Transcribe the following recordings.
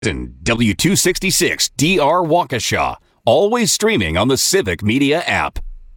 And W266 DR Waukesha, always streaming on the Civic Media app.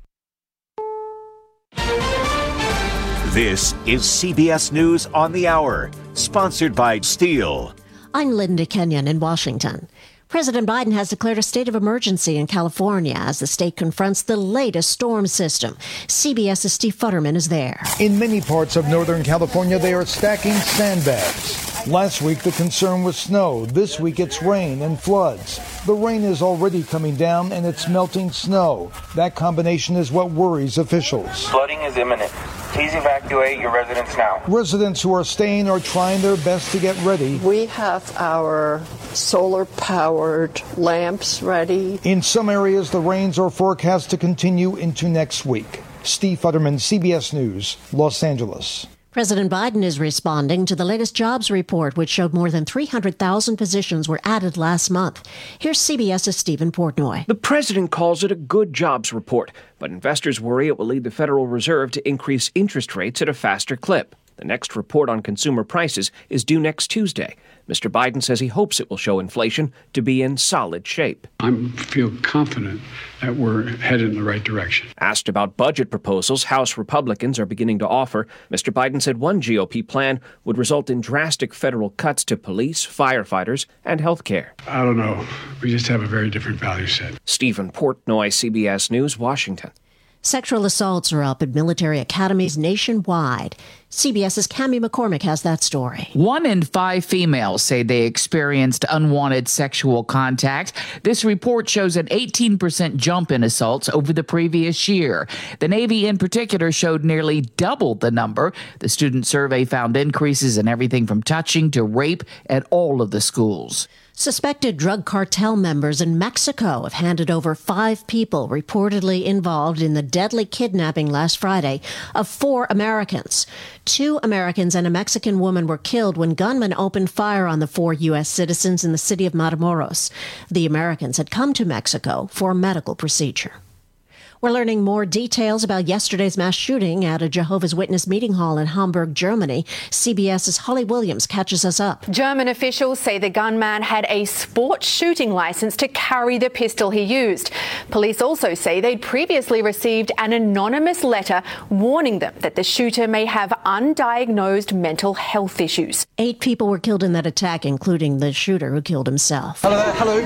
This is CBS News on the Hour, sponsored by Steel. I'm Linda Kenyon in Washington. President Biden has declared a state of emergency in California as the state confronts the latest storm system. CBS's Steve Futterman is there. In many parts of Northern California, they are stacking sandbags. Last week, the concern was snow. This week, it's rain and floods. The rain is already coming down, and it's melting snow. That combination is what worries officials. Flooding is imminent. Please evacuate your residents now. Residents who are staying are trying their best to get ready. We have our solar-powered lamps ready. In some areas, the rains are forecast to continue into next week. Steve Futterman, CBS News, Los Angeles. President Biden is responding to the latest jobs report, which showed more than 300,000 positions were added last month. Here's CBS's Stephen Portnoy. The president calls it a good jobs report, but investors worry it will lead the Federal Reserve to increase interest rates at a faster clip. The next report on consumer prices is due next Tuesday. Mr. Biden says he hopes it will show inflation to be in solid shape. I feel confident that we're headed in the right direction. Asked about budget proposals House Republicans are beginning to offer, Mr. Biden said one GOP plan would result in drastic federal cuts to police, firefighters, and health care. I don't know. We just have a very different value set. Stephen Portnoy, CBS News, Washington. Sexual assaults are up at military academies nationwide. CBS's Cammie McCormick has that story. 1 in 5 females say they experienced unwanted sexual contact. This report shows an 18% jump in assaults over the previous year. The Navy in particular showed nearly double the number. The student survey found increases in everything from touching to rape at all of the schools. Suspected drug cartel members in Mexico have handed over 5 people reportedly involved in the deadly kidnapping last Friday of 4 Americans. 2 Americans and a Mexican woman were killed when gunmen opened fire on the 4 U.S. citizens in the city of Matamoros. The Americans had come to Mexico for a medical procedure. We're learning more details about yesterday's mass shooting at a Jehovah's Witness meeting hall in Hamburg, Germany. CBS's Holly Williams catches us up. German officials say the gunman had a sports shooting license to carry the pistol he used. Police also say they'd previously received an anonymous letter warning them that the shooter may have undiagnosed mental health issues. 8 people were killed in that attack, including the shooter who killed himself. Hello.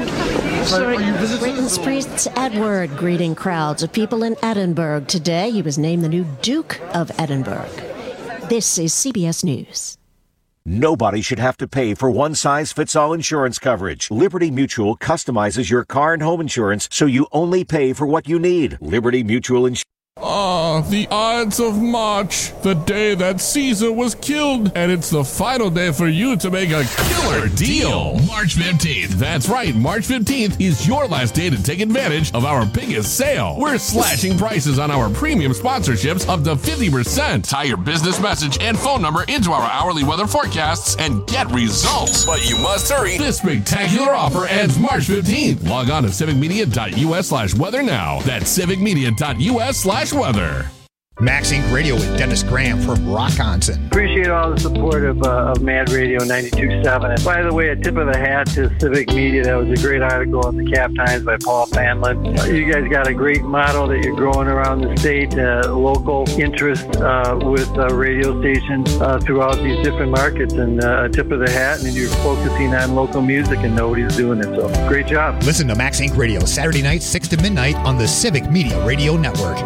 Britain's Prince Edward greeting crowds of people in Edinburgh today. He was named the new Duke of Edinburgh. This is CBS News. Nobody should have to pay for one-size-fits-all insurance coverage. Liberty Mutual customizes your car and home insurance so you only pay for what you need. Liberty Mutual Insurance. The Ides of March, the day that Caesar was killed, and it's the final day for you to make a killer deal. March 15th. That's right, March 15th is your last day to take advantage of our biggest sale. We're slashing prices on our premium sponsorships up to 50%. Tie your business message and phone number into our hourly weather forecasts and get results. But you must hurry. This spectacular offer ends March 15th. Log on to civicmedia.us/weather now. That's civicmedia.us/weather. Max Inc. Radio with Dennis Graham from Rockonson. Appreciate all the support of Mad Radio 92.7. And by the way, a tip of the hat to Civic Media. That was a great article in the Cap Times by Paul Fanlin. You guys got a great model that you're growing around the state, local interest with radio stations throughout these different markets. And a tip of the hat, and you're focusing on local music and nobody's doing it. So great job. Listen to Max Inc. Radio Saturday nights 6 to midnight on the Civic Media Radio Network.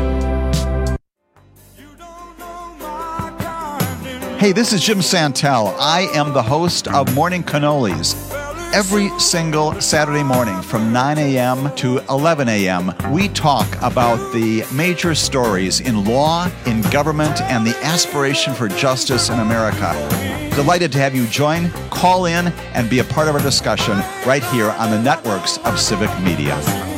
Hey, this is Jim Santel. I am the host of Morning Cannolis. Every single Saturday morning from 9 a.m. to 11 a.m., we talk about the major stories in law, in government, and the aspiration for justice in America. Delighted to have you join, call in, and be a part of our discussion right here on the networks of Civic Media.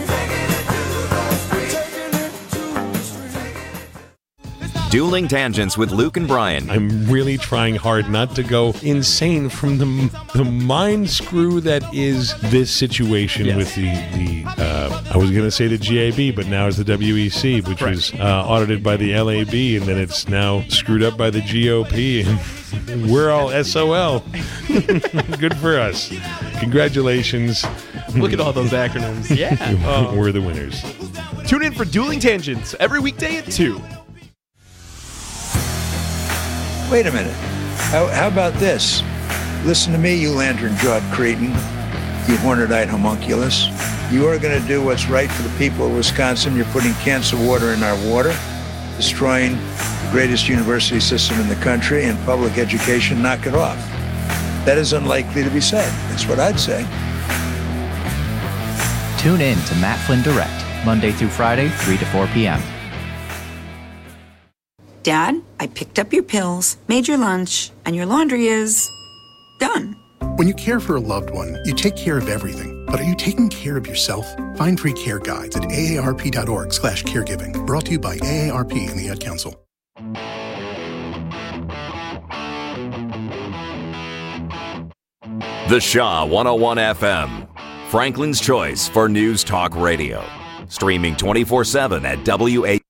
Dueling Tangents with Luke and Brian. I'm really trying hard not to go insane from the mind screw that is this situation with the I was going to say the GAB, but now it's the WEC, which was audited by the LAB, and then it's now screwed up by the GOP, and we're all SOL. Good for us. Congratulations. Look at all those acronyms. Yeah. We're the winners. Tune in for Dueling Tangents every weekday at 2. Wait a minute. How about this? Listen to me, you lantern-jawed cretin, you horned-eyed homunculus. You are going to do what's right for the people of Wisconsin. You're putting cancer water in our water, destroying the greatest university system in the country, and public education. Knock it off. That is unlikely to be said. That's what I'd say. Tune in to Matt Flynn Direct, Monday through Friday, 3 to 4 p.m. Dad, I picked up your pills, made your lunch, and your laundry is done. When you care for a loved one, you take care of everything. But are you taking care of yourself? Find free care guides at aarp.org/caregiving. Brought to you by AARP and the Ad Council. The Shaw 101 FM, Franklin's choice for News Talk Radio. Streaming 24/7 at WA.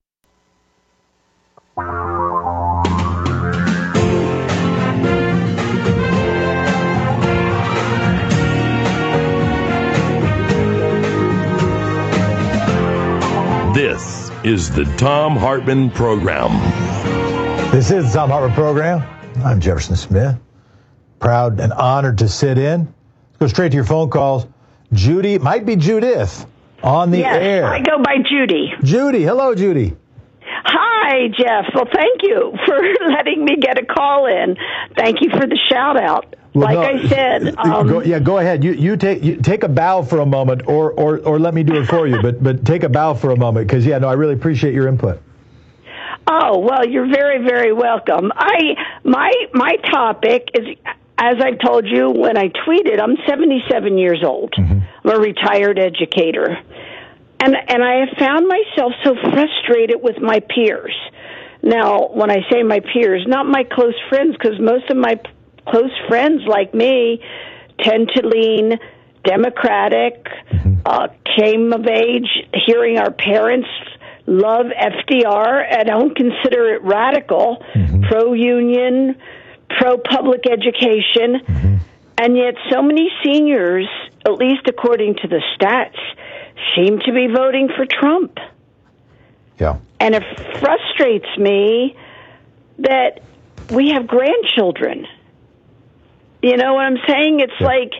This is the Thom Hartmann Program. This is the Thom Hartmann Program. I'm Jefferson Smith. Proud and honored to sit in. Let's go straight to your phone calls. Judy, might be Judith, on the air. I go by Judy. Judy, hello, Judy. Hi, Jeff. Well, thank you for letting me get a call in. Thank you for the shout out. Well, I said, go ahead. You take a bow for a moment, or let me do it for you. But take a bow for a moment, because I really appreciate your input. Oh, well, you're very, very welcome. My topic is, as I've told you when I tweeted, I'm 77 years old. Mm-hmm. I'm a retired educator. And I have found myself so frustrated with my peers. Now, when I say my peers, not my close friends, because most of my close friends like me tend to lean Democratic, came of age hearing our parents love FDR. I don't consider it radical, pro-union, pro-public education, and yet so many seniors, at least according to the stats, seem to be voting for Trump. Yeah. And it frustrates me that we have grandchildren. You know what I'm saying? It's like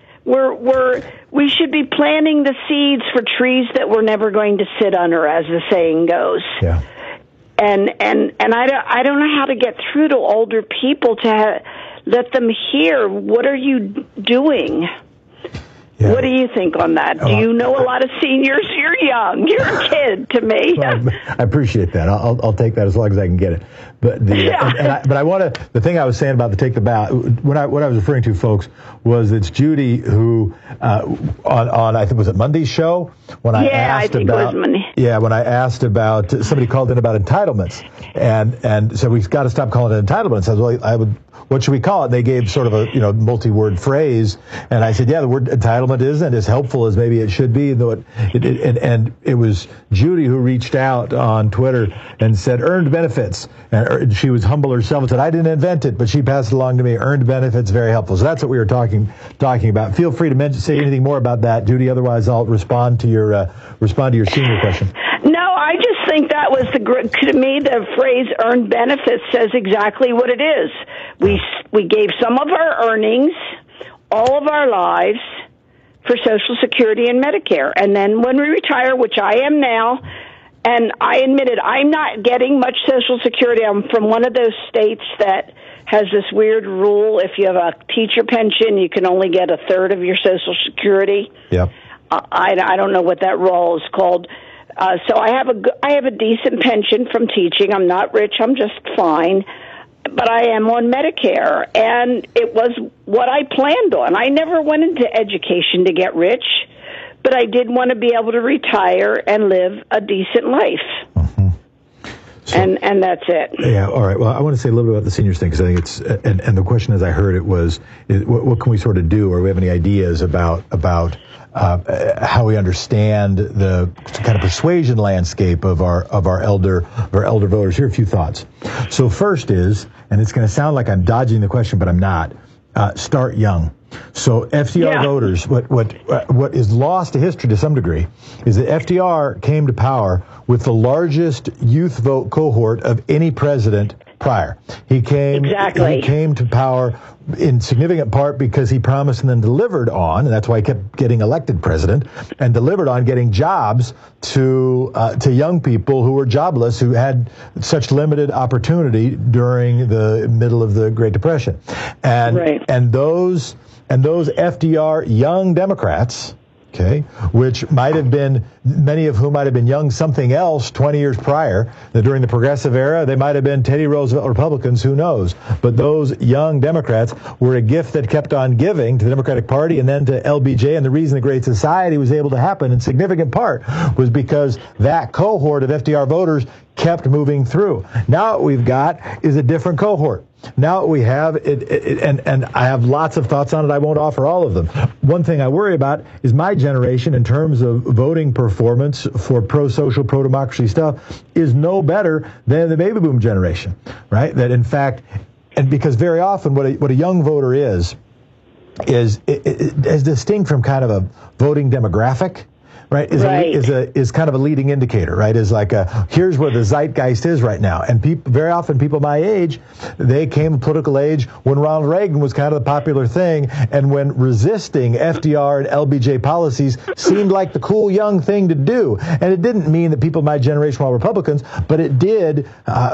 we should be planting the seeds for trees that we're never going to sit under, as the saying goes. Yeah. And I don't know how to get through to older people to let them hear, what are you doing? Yeah. What do you think on that? Do you know a lot of seniors? You're young. You're a kid to me. Well, I appreciate that. I'll take that as long as I can get it. But I want to. The thing I was saying about the take the bow, what I was referring to, folks, was it's Judy who on I think was it Monday's show when I asked about when I asked about somebody called in about entitlements and said we've got to stop calling it entitlements. I was like, what should we call it? And they gave sort of a multi-word phrase, and I said, the word entitlement isn't as helpful as maybe it should be. Though and it was Judy who reached out on Twitter and said earned benefits, and she was humble herself and said I didn't invent it, but she passed it along to me. Earned benefits, very helpful. So that's what we were talking about. Feel free to say anything more about that, Judy. Otherwise, I'll respond to your senior question. No, I just think that was to me the phrase "earned benefits" says exactly what it is. We gave some of our earnings, all of our lives, for Social Security and Medicare, and then when we retire, which I am now, and I admitted I'm not getting much Social Security. I'm from one of those states that has this weird rule: if you have a teacher pension, you can only get a third of your Social Security. Yeah. I don't know what that rule is called. So I have a decent pension from teaching. I'm not rich. I'm just fine. But I am on Medicare, and it was what I planned on. I never went into education to get rich, but I did want to be able to retire and live a decent life. So, and that's it. Yeah, all right. Well, I want to say a little bit about the seniors thing, because I think it's, and the question as I heard it was, what can we sort of do, or do we have any ideas about how we understand the kind of persuasion landscape of our elder voters? Here are a few thoughts. So first is, and it's going to sound like I'm dodging the question, but I'm not, start young. So FDR voters, what is lost to history to some degree is that FDR came to power with the largest youth vote cohort of any president prior. He came to power in significant part because he promised and then delivered on, and that's why he kept getting elected president, and delivered on getting jobs to young people who were jobless, who had such limited opportunity during the middle of the Great Depression. And those FDR young Democrats, which might have been, many of whom might have been young something else 20 years prior, that during the Progressive era, they might have been Teddy Roosevelt Republicans, who knows. But those young Democrats were a gift that kept on giving to the Democratic Party and then to LBJ. And the reason the Great Society was able to happen in significant part was because that cohort of FDR voters kept moving through. Now what we've got is a different cohort. Now what we have, and I have lots of thoughts on it. I won't offer all of them. One thing I worry about is my generation, in terms of voting performance for pro-social, pro-democracy stuff, is no better than the baby boom generation, right? That in fact, and because very often what a young voter is distinct from kind of a voting demographic, right? Is kind of a leading indicator, right? Is like here's where the zeitgeist is right now. And very often people my age, they came to political age when Ronald Reagan was kind of the popular thing, and when resisting FDR and LBJ policies seemed like the cool young thing to do. And it didn't mean that people of my generation were all Republicans, but it did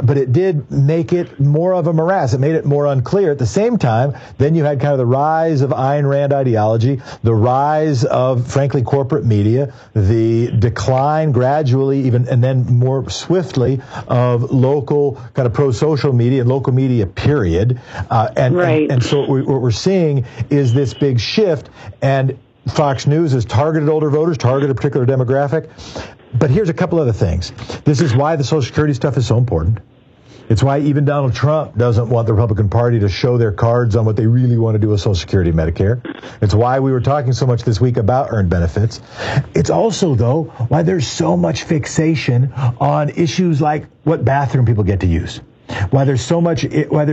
make it more of a morass. It made it more unclear. At the same time, then you had kind of the rise of Ayn Rand ideology, the rise of, frankly, corporate media, the decline gradually, even and then more swiftly, of local kind of pro-social media and local media, period. And so what we're seeing is this big shift, and Fox News has targeted older voters, targeted a particular demographic. But here's a couple other things. This is why the Social Security stuff is so important. It's why even Donald Trump doesn't want the Republican Party to show their cards on what they really want to do with Social Security and Medicare. It's why we were talking so much this week about earned benefits. It's also, though, why there's so much fixation on issues like what bathroom people get to use. Why there's so much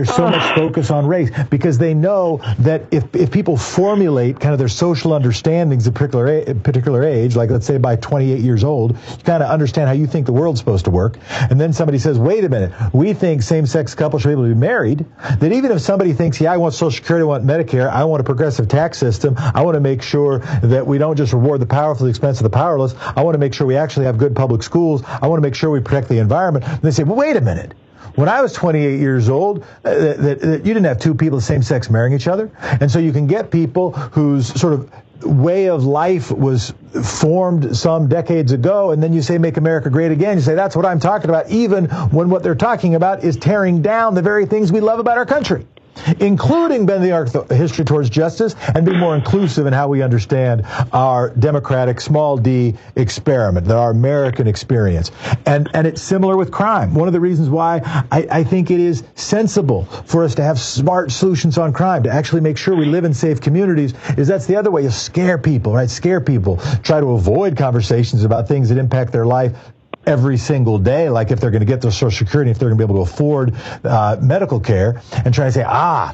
focus on race, because they know that if people formulate kind of their social understandings at a particular age, like let's say by 28 years old, you kind of understand how you think the world's supposed to work, and then somebody says, wait a minute, we think same-sex couples should be able to be married, that even if somebody thinks, yeah, I want Social Security, I want Medicare, I want a progressive tax system, I want to make sure that we don't just reward the powerful at the expense of the powerless, I want to make sure we actually have good public schools, I want to make sure we protect the environment, and they say, well, wait a minute. When I was 28 years old, you didn't have two people of the same sex marrying each other. And so you can get people whose sort of way of life was formed some decades ago, and then you say, make America great again. You say, that's what I'm talking about, even when what they're talking about is tearing down the very things we love about our country, including bending our history towards justice and being more inclusive in how we understand our democratic small d experiment, our American experience. And it's similar with crime. One of the reasons why I think it is sensible for us to have smart solutions on crime, to actually make sure we live in safe communities, is that's the other way. You scare people, right? Scare people. Try to avoid conversations about things that impact their life every single day, like if they're going to get their Social Security, if they're going to be able to afford medical care, and try to say,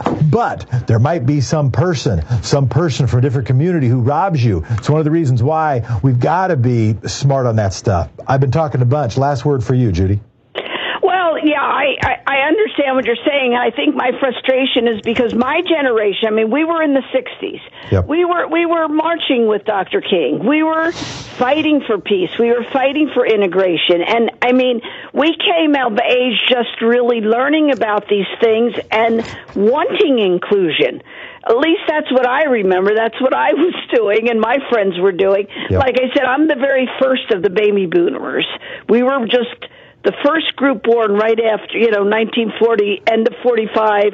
but there might be some person from a different community who robs you. It's one of the reasons why we've got to be smart on that stuff. I've been talking a bunch. Last word for you, Judy. Well, yeah, I understand what you're saying. I think my frustration is because my generation, I mean, we were in the 60s. Yep. We were marching with Dr. King. We were fighting for peace. We were fighting for integration. And, I mean, we came of age just really learning about these things and wanting inclusion. At least that's what I remember. That's what I was doing and my friends were doing. Yep. Like I said, I'm the very first of the baby boomers. We were just the first group born right after, 1940, end of 45,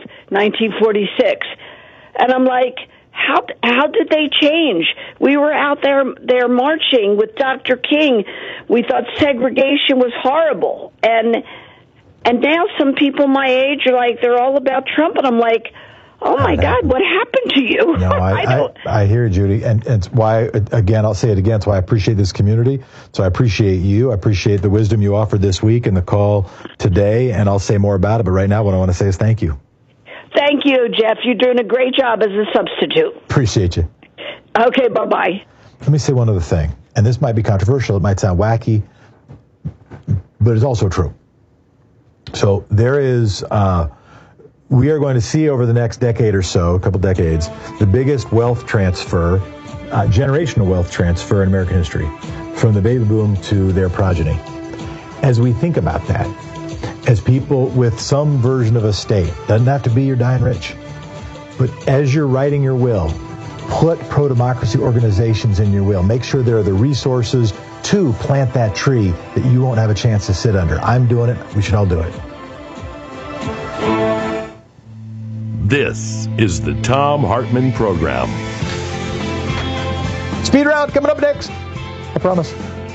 1946. And I'm like, how did they change? We were out there marching with Dr. King. We thought segregation was horrible. And now some people my age are like, they're all about Trump. And I'm like, oh, my God, what happened to you? No, I hear you, Judy. And it's why, again, I'll say it again, it's why I appreciate this community. So I appreciate you. I appreciate the wisdom you offered this week and the call today. And I'll say more about it. But right now, what I want to say is thank you. Thank you, Jeff. You're doing a great job as a substitute. Appreciate you. Okay, bye-bye. Let me say one other thing, and this might be controversial. It might sound wacky, but it's also true. So there is, we are going to see over the next decade or so, a couple decades, the biggest wealth transfer, generational wealth transfer in American history, from the baby boom to their progeny. As we think about that, as people with some version of estate, doesn't have to be you're dying rich, but as you're writing your will, put pro-democracy organizations in your will. Make sure there are the resources to plant that tree that you won't have a chance to sit under. I'm doing it. We should all do it. This is the Thom Hartmann Program. Speed round coming up next. I promise.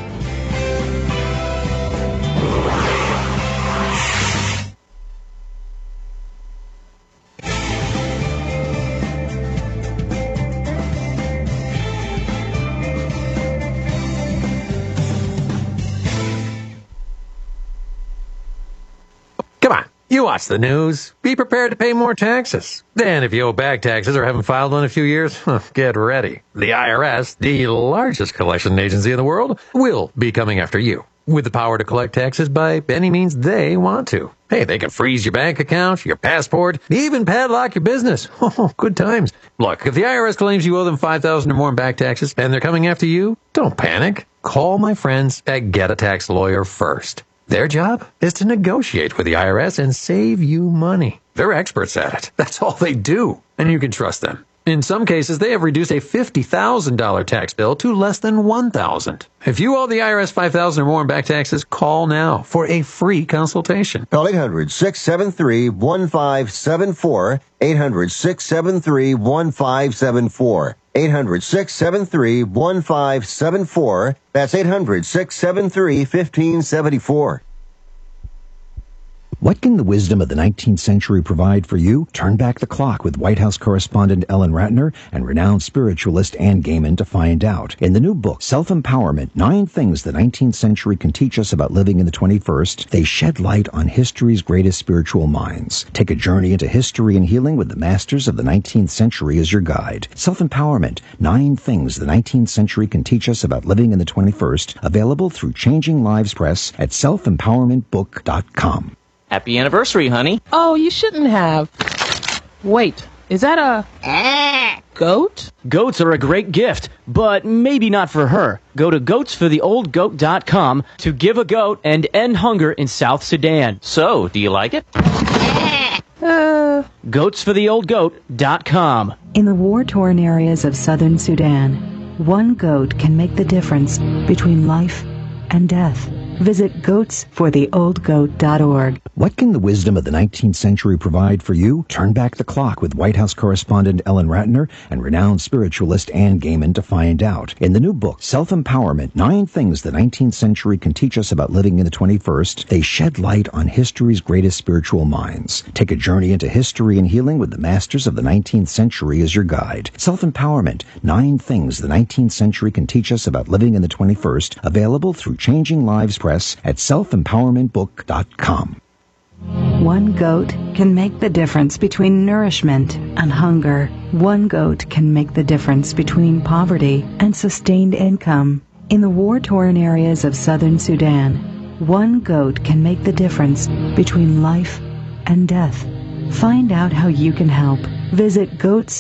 Come on, you watch the news. Be prepared to pay more taxes. Then if you owe back taxes or haven't filed one in a few years, get ready. The IRS, the largest collection agency in the world, will be coming after you with the power to collect taxes by any means they want to. Hey, they can freeze your bank account, your passport, even padlock your business. Oh, good times. Look, if the IRS claims you owe them $5,000 or more in back taxes and they're coming after you, don't panic. Call my friends at Get a Tax Lawyer first. Their job is to negotiate with the IRS and save you money. They're experts at it. That's all they do. And you can trust them. In some cases, they have reduced a $50,000 tax bill to less than $1,000. If you owe the IRS $5,000 or more in back taxes, call now for a free consultation. Call 800-673-1574. 800-673-1574. 800-673-1574. That's 800-673-1574. What can the wisdom of the 19th century provide for you? Turn back the clock with White House correspondent Ellen Ratner and renowned spiritualist Ann Gaiman to find out. In the new book, Self-Empowerment, 9 Things the 19th Century Can Teach Us About Living in the 21st, they shed light on history's greatest spiritual minds. Take a journey into history and healing with the masters of the 19th century as your guide. Self-Empowerment, 9 Things the 19th Century Can Teach Us About Living in the 21st, available through Changing Lives Press at selfempowermentbook.com. Happy anniversary, honey. Oh, you shouldn't have. Wait, is that a goat? Goats are a great gift, but maybe not for her. Go to goatsfortheoldgoat.com to give a goat and end hunger in South Sudan. So, do you like it? Goatsfortheoldgoat.com. In the war-torn areas of southern Sudan, one goat can make the difference between life and death. Visit goatsfortheoldgoat.org. What can the wisdom of the 19th century provide for you? Turn back the clock with White House correspondent Ellen Ratner and renowned spiritualist Ann Gaiman to find out. In the new book, Self-Empowerment, 9 Things the 19th Century Can Teach Us About Living in the 21st, they shed light on history's greatest spiritual minds. Take a journey into history and healing with the masters of the 19th century as your guide. Self-Empowerment, 9 Things the 19th Century Can Teach Us About Living in the 21st, available through Changing Lives Press at selfempowermentbook.com. One goat can make the difference between nourishment and hunger. One goat can make the difference between poverty and sustained income. In the war-torn areas of southern Sudan, one goat can make the difference between life and death. Find out how you can help. Visit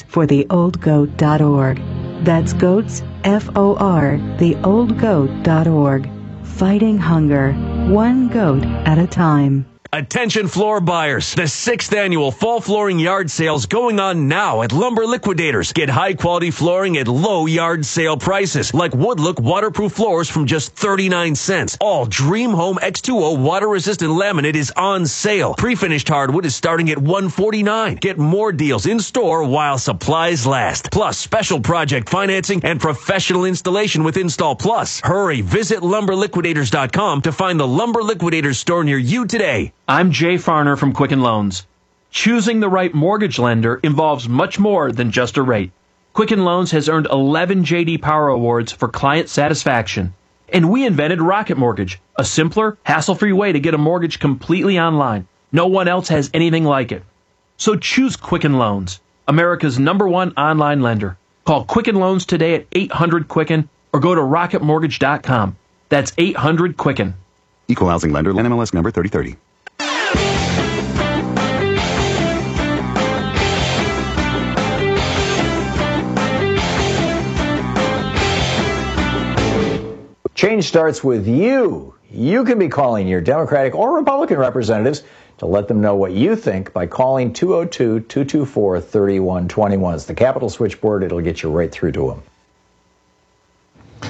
goatsfortheoldgoat.org. That's goats, F-O-R, theoldgoat.org. Fighting hunger, one goat at a time. Attention floor buyers. The 6th annual fall flooring yard sale's going on now at Lumber Liquidators. Get high quality flooring at low yard sale prices, like Woodlook waterproof floors from just 39 cents. All Dream Home X2O water resistant laminate is on sale. Pre-finished hardwood is starting at $149. Get more deals in store while supplies last. Plus special project financing and professional installation with Install Plus. Hurry, visit lumberliquidators.com to find the Lumber Liquidators store near you today. I'm Jay Farner from Quicken Loans. Choosing the right mortgage lender involves much more than just a rate. Quicken Loans has earned 11 J.D. Power Awards for client satisfaction. And we invented Rocket Mortgage, a simpler, hassle-free way to get a mortgage completely online. No one else has anything like it. So choose Quicken Loans, America's #1 online lender. Call Quicken Loans today at 800-QUICKEN or go to rocketmortgage.com. That's 800-QUICKEN. Equal housing lender, NMLS number 3030. Change starts with you. You can be calling your Democratic or Republican representatives to let them know what you think by calling 202-224-3121. It's the Capitol switchboard. It'll get you right through to them.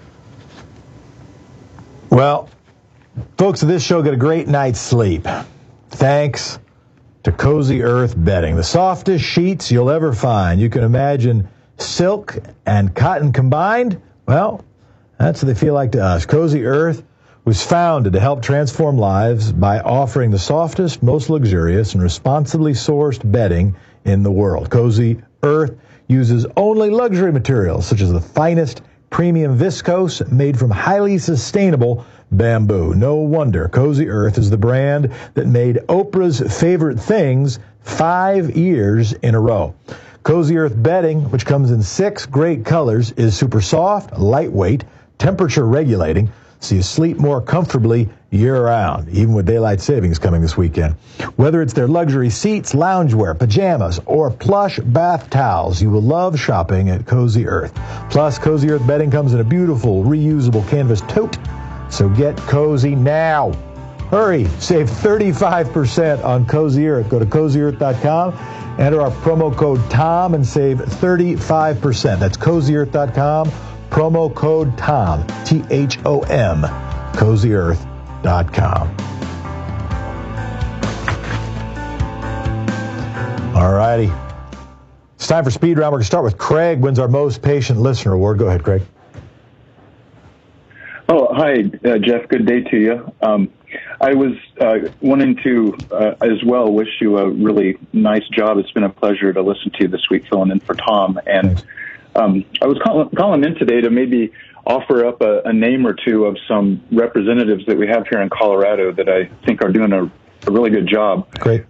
Well, folks of this show get a great night's sleep. Thanks to Cozy Earth bedding. The softest sheets you'll ever find. You can imagine silk and cotton combined. Well, that's what they feel like to us. Cozy Earth was founded to help transform lives by offering the softest, most luxurious, and responsibly sourced bedding in the world. Cozy Earth uses only luxury materials such as the finest premium viscose made from highly sustainable bamboo. No wonder Cozy Earth is the brand that made Oprah's Favorite Things 5 years in a row. Cozy Earth bedding, which comes in 6 great colors, is super soft, lightweight, temperature regulating, so you sleep more comfortably year-round, even with daylight savings coming this weekend. Whether it's their luxury seats, loungewear, pajamas, or plush bath towels, you will love shopping at Cozy Earth. Plus, Cozy Earth bedding comes in a beautiful, reusable canvas tote, so get cozy now. Hurry, save 35% on Cozy Earth. Go to CozyEarth.com, enter our promo code TOM, and save 35%. That's CozyEarth.com. Promo code TOM, T-H-O-M, CozyEarth.com. All righty. It's time for Speed Round. We're going to start with Craig, wins our Most Patient Listener Award. Go ahead, Craig. Oh, hi, Jeff. Good day to you. I was wanting to, as well, wish you a really nice job. It's been a pleasure to listen to you this week, filling in for Tom. And I was calling in today to maybe offer up a name or two of some representatives that we have here in Colorado that I think are doing a really good job. Great.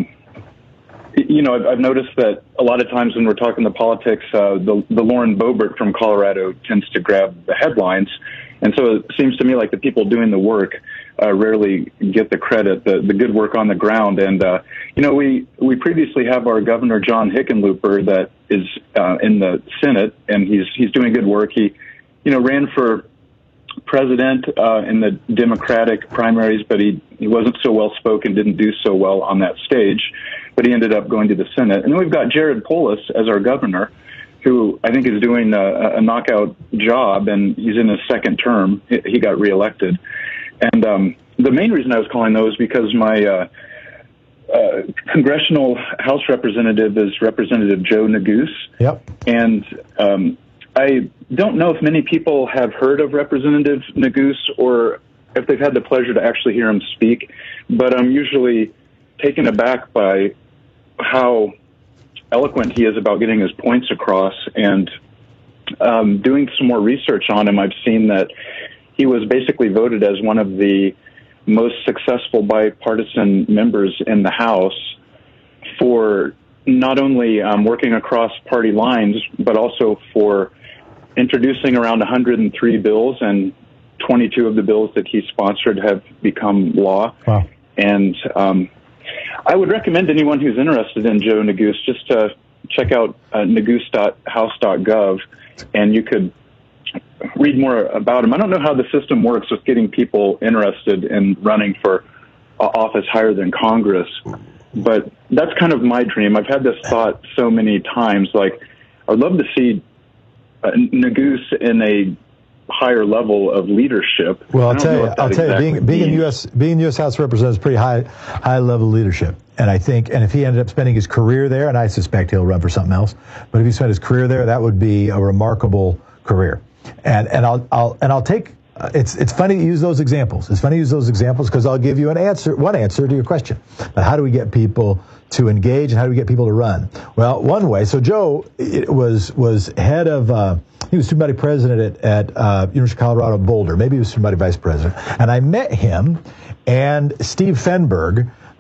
You know, I've noticed that a lot of times when we're talking the politics, the Lauren Boebert from Colorado tends to grab the headlines. And so it seems to me like the people doing the work rarely get the credit, the good work on the ground. And, you know, we previously have our Governor John Hickenlooper that is in the Senate, and he's doing good work. He, you know, ran for president in the Democratic primaries, but he wasn't so well-spoken, didn't do so well on that stage, but he ended up going to the Senate. And then we've got Jared Polis as our governor, who I think is doing a knockout job, and he's in his second term. He got reelected. And the main reason I was calling those is because my congressional House representative is Representative Joe Neguse. Yep. And I don't know if many people have heard of Representative Neguse or if they've had the pleasure to actually hear him speak, but I'm usually taken aback by how eloquent he is about getting his points across. And doing some more research on him, I've seen that he was basically voted as one of the most successful bipartisan members in the House for not only working across party lines, but also for introducing around 103 bills, and 22 of the bills that he sponsored have become law. Wow. And I would recommend anyone who's interested in Joe Neguse just to check out neguse.house.gov, and you could read more about him. I don't know how the system works with getting people interested in running for office higher than Congress, but that's kind of my dream. I've had this thought so many times, like, I'd love to see Neguse in a higher level of leadership. Well, I'll tell you, being in U.S. House Representatives is pretty high level leadership. And I think, and if he ended up spending his career there, and I suspect he'll run for something else, but if he spent his career there, that would be a remarkable career. And I'll take. It's funny to use those examples. It's funny to use those examples because I'll give you one answer to your question. But how do we get people to engage, and how do we get people to run? Well, one way. So Joe was head of. He was student body president at University of Colorado Boulder. Maybe he was student body vice president. And I met him and Steve Fenberg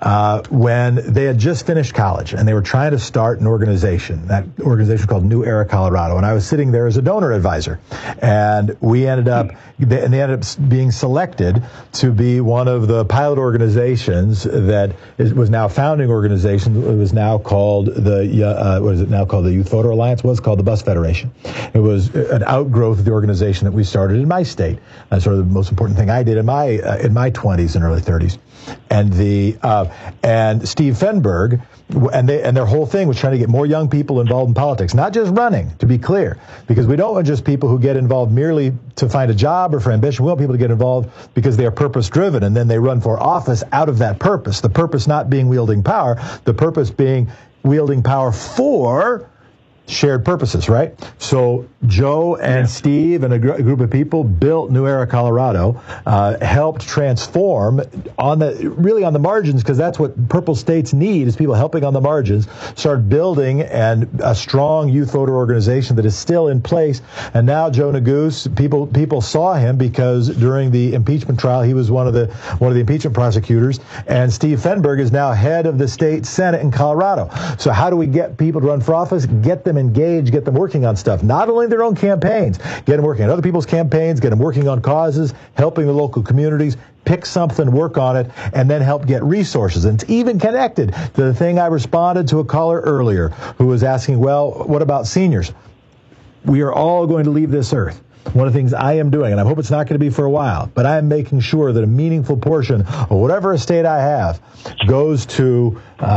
when they had just finished college and they were trying to start an organization. That organization called New Era Colorado. And I was sitting there as a donor advisor. And they ended up being selected to be one of the pilot organizations that was now a founding organization. It was now called the Youth Voter Alliance? Was called the Bus Federation. It was an outgrowth of the organization that we started in my state. That's sort of the most important thing I did in my 20s and early 30s. And and Steve Fenberg, and their whole thing was trying to get more young people involved in politics, not just running, to be clear, because we don't want just people who get involved merely to find a job or for ambition. We want people to get involved because they are purpose driven, and then they run for office out of that purpose. The purpose not being wielding power, the purpose being wielding power for shared purposes, right? So Joe and Steve and a group of people built New Era Colorado, helped transform on the margins, because that's what purple states need, is people helping on the margins, start building a strong youth voter organization that is still in place. And now Joe Neguse, people saw him because during the impeachment trial, he was one of the impeachment prosecutors, and Steve Fenberg is now head of the state Senate in Colorado. So how do we get people to run for office? Get them engaged, get them working on stuff, not only their own campaigns, get them working on other people's campaigns, get them working on causes, helping the local communities, pick something, work on it, and then help get resources. And it's even connected to the thing I responded to a caller earlier who was asking, well, what about seniors? We are all going to leave this earth. One of the things I am doing, and I hope it's not going to be for a while, but I am making sure that a meaningful portion of whatever estate I have goes to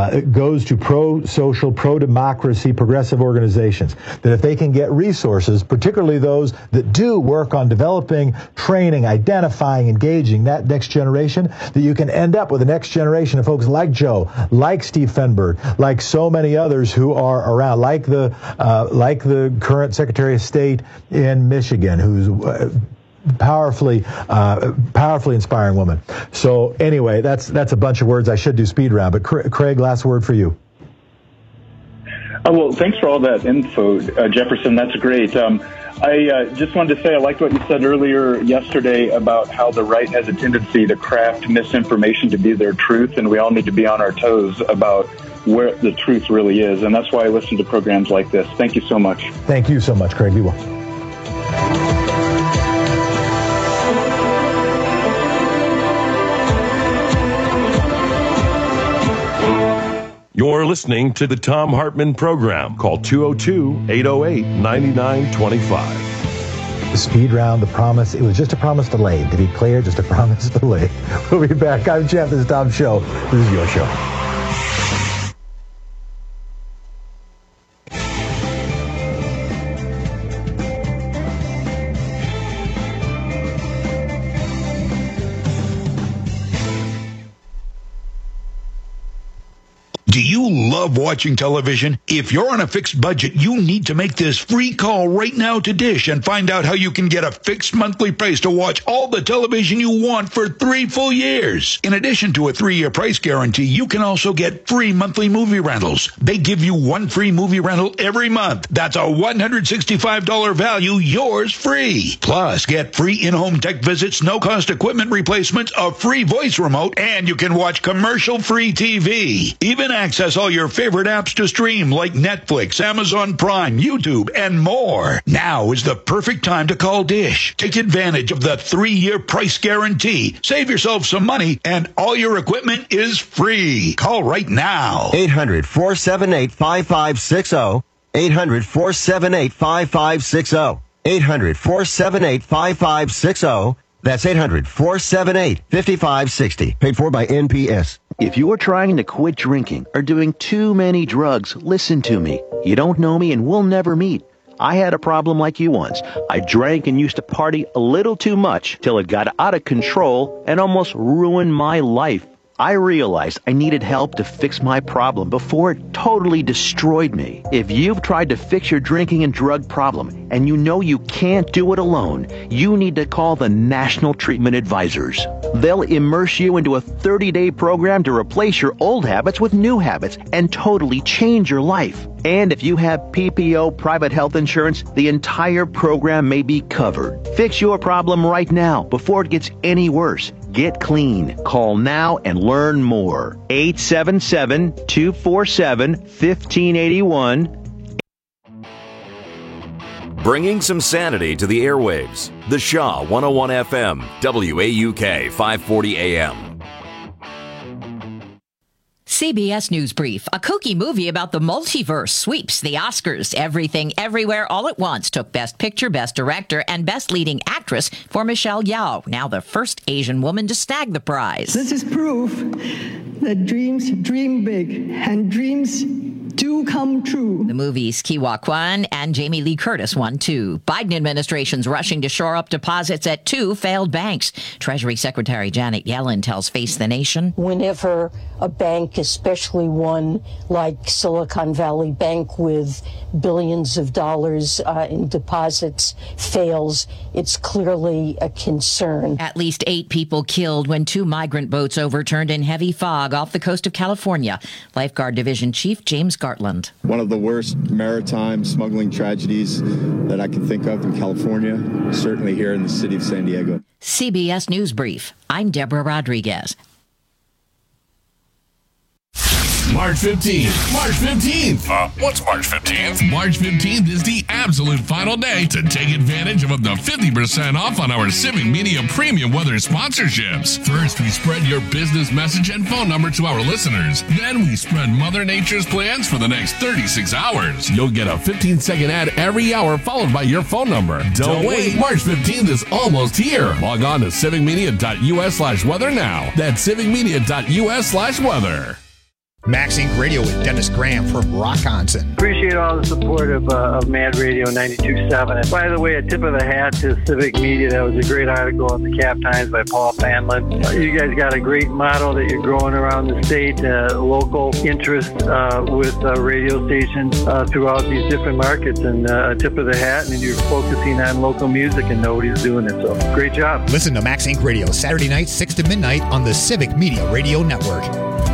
pro-social, pro-democracy, progressive organizations. That if they can get resources, particularly those that do work on developing, training, identifying, engaging that next generation, that you can end up with a next generation of folks like Joe, like Steve Fenberg, like so many others who are around, like the current Secretary of State in Michigan, who's powerfully inspiring woman. So anyway, that's a bunch of words. I should do speed round, but Craig, last word for you. Well, thanks for all that info, Jefferson. That's great. I just wanted to say I liked what you said earlier yesterday about how the right has a tendency to craft misinformation to be their truth, and we all need to be on our toes about where the truth really is. And that's why I listen to programs like this. Thank you so much. Thank you so much, Craig. Be well. You're listening to the Thom Hartmann Program. Call 202-808-9925. The speed round, the promise, it was just a promise delayed. To be clear, just a promise delayed. We'll be back. I'm Jeff. This is Tom's show. This is your show. Do you love watching television? If you're on a fixed budget, you need to make this free call right now to Dish and find out how you can get a fixed monthly price to watch all the television you want for 3 full years. In addition to a 3-year price guarantee, you can also get free monthly movie rentals. They give you 1 free movie rental every month. That's a $165 value, yours free. Plus, get free in-home tech visits, no-cost equipment replacements, a free voice remote, and you can watch commercial-free TV. Even access all your favorite apps to stream like Netflix, Amazon Prime, YouTube, and more. Now is the perfect time to call Dish. Take advantage of the 3-year price guarantee. Save yourself some money, and all your equipment is free. Call right now. 800-478-5560. 800-478-5560. 800-478-5560. That's 800-478-5560. Paid for by NPS. If you are trying to quit drinking or doing too many drugs, listen to me. You don't know me and we'll never meet. I had a problem like you once. I drank and used to party a little too much till it got out of control and almost ruined my life. I realized I needed help to fix my problem before it totally destroyed me. If you've tried to fix your drinking and drug problem and you know you can't do it alone, you need to call the National Treatment Advisors. They'll immerse you into a 30-day program to replace your old habits with new habits and totally change your life. And if you have PPO private health insurance, the entire program may be covered. Fix your problem right now before it gets any worse. Get clean. Call now and learn more. 877-247-1581. Bringing some sanity to the airwaves. The Shaw 101 FM, WAUK 540 AM. CBS News Brief. A kooky movie about the multiverse sweeps the Oscars. Everything, Everywhere, All at Once took Best Picture, Best Director, and Best Leading Actress for Michelle Yeoh, now the first Asian woman to snag the prize. This is proof that dreams dream big and dreams do come true. The movie's Ki-Wa Kwan and Jamie Lee Curtis won too. Biden administration's rushing to shore up deposits at 2 failed banks. Treasury Secretary Janet Yellen tells Face the Nation. Whenever a bank, especially one like Silicon Valley Bank with billions of dollars in deposits, fails, it's clearly a concern. At least 8 people killed when 2 migrant boats overturned in heavy fog off the coast of California. Lifeguard Division Chief James Gartland. One of the worst maritime smuggling tragedies that I can think of in California, certainly here in the city of San Diego. CBS News Brief. I'm Deborah Rodriguez. March 15th. March 15th. What's March 15th? March 15th is the absolute final day to take advantage of up to 50% off on our Civic Media Premium Weather sponsorships. First, we spread your business message and phone number to our listeners. Then we spread Mother Nature's plans for the next 36 hours. You'll get a 15-second ad every hour followed by your phone number. Don't wait. March 15th is almost here. Log on to civicmedia.us/weather now. That's civicmedia.us/weather. Max Inc. Radio with Dennis Graham from Rockonson. Appreciate all the support of Mad Radio 92.7. And by the way, a tip of the hat to Civic Media. That was a great article in the Cap Times by Paul Fanlin. You guys got a great model that you're growing around the state, local interest with radio stations throughout these different markets. And a tip of the hat, and you're focusing on local music and nobody's doing it. So great job. Listen to Max Inc. Radio Saturday night, 6 to midnight on the Civic Media Radio Network.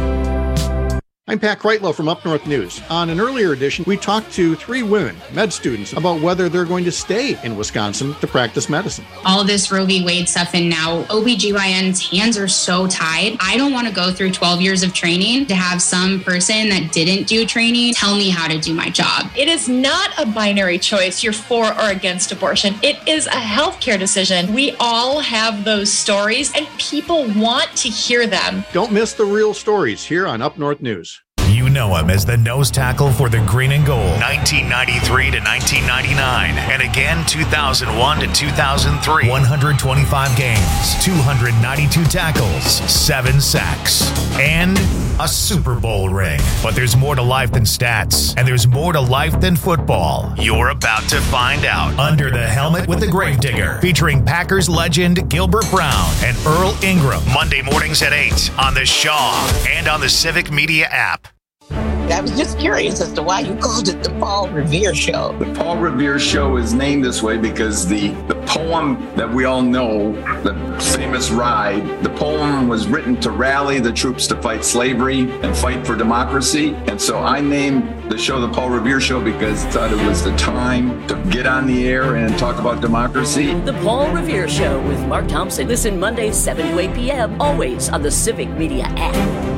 I'm Pat Kreitlow from Up North News. On an earlier edition, we talked to 3 women, med students, about whether they're going to stay in Wisconsin to practice medicine. All this Roe v. Wade stuff, and now OBGYN's hands are so tied. I don't want to go through 12 years of training to have some person that didn't do training tell me how to do my job. It is not a binary choice, you're for or against abortion. It is a healthcare decision. We all have those stories, and people want to hear them. Don't miss the real stories here on Up North News. You know him as the nose tackle for the Green and Gold, 1993 to 1999, and again 2001 to 2003. 125 games, 292 tackles, 7 sacks, and a Super Bowl ring. But there's more to life than stats, and there's more to life than football. You're about to find out. Under the Helmet with the Gravedigger, featuring Packers legend Gilbert Brown and Earl Ingram. Monday mornings at 8 on the Shaw and on the Civic Media app. I was just curious as to why you called it the Paul Revere Show. The Paul Revere Show is named this way because the poem that we all know, the famous Ride, the poem was written to rally the troops to fight slavery and fight for democracy. And so I named the show the Paul Revere Show because I thought it was the time to get on the air and talk about democracy. The Paul Revere Show with Mark Thompson. Listen Mondays 7 to 8 p.m. always on the Civic Media app.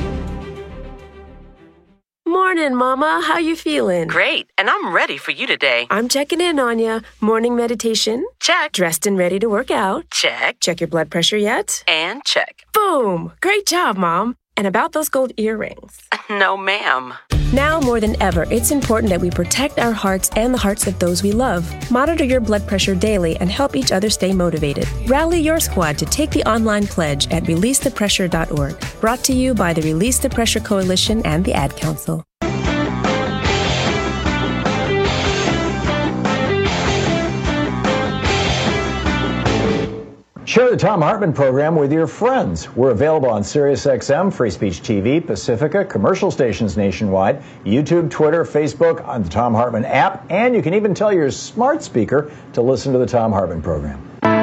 Morning, Mama. How you feeling? Great, and I'm ready for you today. I'm checking in on you. Morning meditation? Check. Dressed and ready to work out? Check. Check your blood pressure yet? And check. Boom! Great job, Mom. And about those gold earrings? No, ma'am. Now more than ever, it's important that we protect our hearts and the hearts of those we love. Monitor your blood pressure daily and help each other stay motivated. Rally your squad to take the online pledge at releasethepressure.org. Brought to you by the Release the Pressure Coalition and the Ad Council. Share the Thom Hartmann program with your friends. We're available on SiriusXM, Free Speech TV, Pacifica, commercial stations nationwide, YouTube, Twitter, Facebook, on the Thom Hartmann app, and you can even tell your smart speaker to listen to the Thom Hartmann program.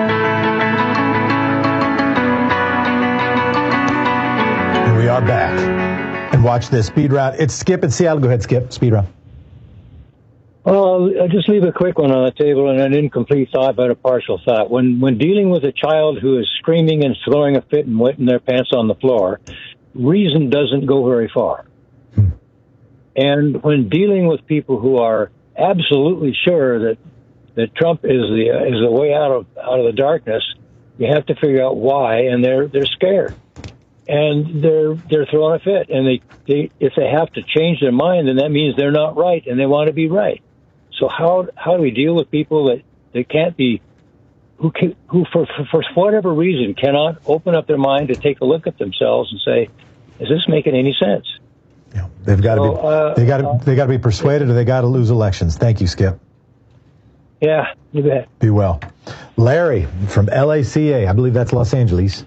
And we are back. And watch this speed round. It's Skip in Seattle. Go ahead, Skip. Speed round. Well, I'll just leave a quick one on the table and an incomplete thought, but a partial thought. When dealing with a child who is screaming and throwing a fit and wetting their pants on the floor, reason doesn't go very far. And when dealing with people who are absolutely sure that Trump is the way out of the darkness, you have to figure out why, and they're scared, and they're throwing a fit, and they if they have to change their mind, then that means they're not right, and they want to be right. So how do we deal with people that can't be, who for whatever reason cannot open up their mind to take a look at themselves and say, is this making any sense? Yeah, they've got to they got to be persuaded, or they got to lose elections. Thank you, Skip. Yeah, you bet. Be well. Larry from LACA, I believe that's Los Angeles.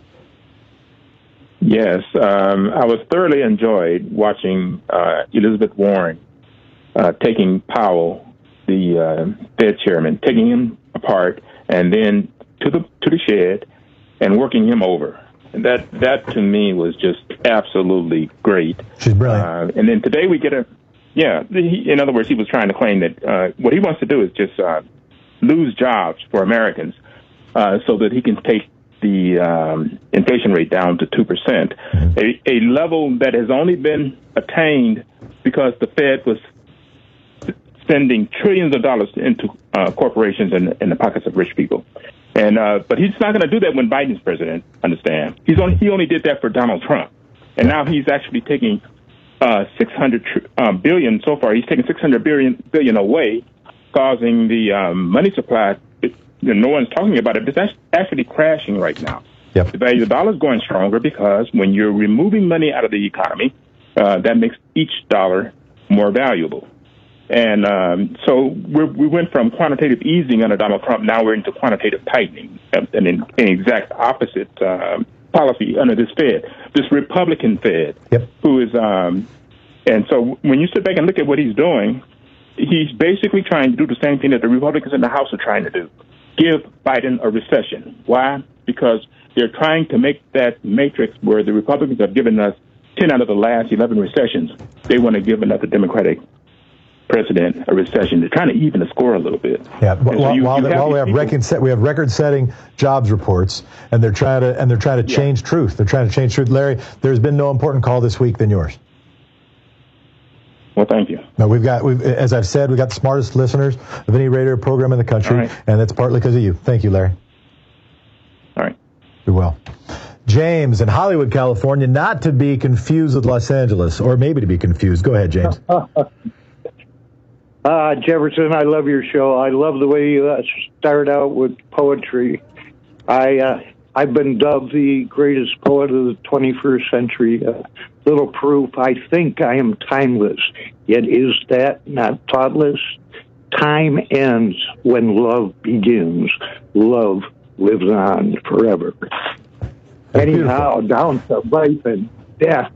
Yes, I was thoroughly enjoyed watching Elizabeth Warren taking Powell, the Fed chairman, taking him apart and then to the shed and working him over. And that to me was just absolutely great. She's brilliant. And then today we get in other words, he was trying to claim that what he wants to do is just lose jobs for Americans so that he can take the inflation rate down to 2%, a level that has only been attained because the Fed was spending trillions of dollars into corporations in the pockets of rich people. And but he's not going to do that when Biden's president, understand. He only did that for Donald Trump. And now he's actually taking $600 billion so far. He's taking $600 billion away, causing the money supply. No one's talking about it, but that's actually crashing right now. Yep. The value of the dollar is going stronger because when you're removing money out of the economy, that makes each dollar more valuable. And so we went from quantitative easing under Donald Trump. Now we're into quantitative tightening, and an exact opposite policy under this Fed, this Republican Fed, who is. And so when you sit back and look at what he's doing, he's basically trying to do the same thing that the Republicans in the House are trying to do. Give Biden a recession. Why? Because they're trying to make that matrix where the Republicans have given us 10 out of the last 11 recessions. They want to give another Democratic president a recession. They're trying to even the score a little bit. Yeah. While we have record-setting jobs reports, and they're trying to change truth. They're trying to change truth. Larry, there's been no important call this week than yours. Well, thank you. No, as I've said, we've got the smartest listeners of any radio program in the country, and that's partly because of you. Thank you, Larry. All right. Be well. James in Hollywood, California, not to be confused with Los Angeles, or maybe to be confused. Go ahead, James. Jefferson, I love your show. I love the way you start out with poetry. I've been dubbed the greatest poet of the 21st century. Little proof, I think I am timeless. Yet is that not thoughtless? Time ends when love begins. Love lives on forever. Anyhow, down to life and death.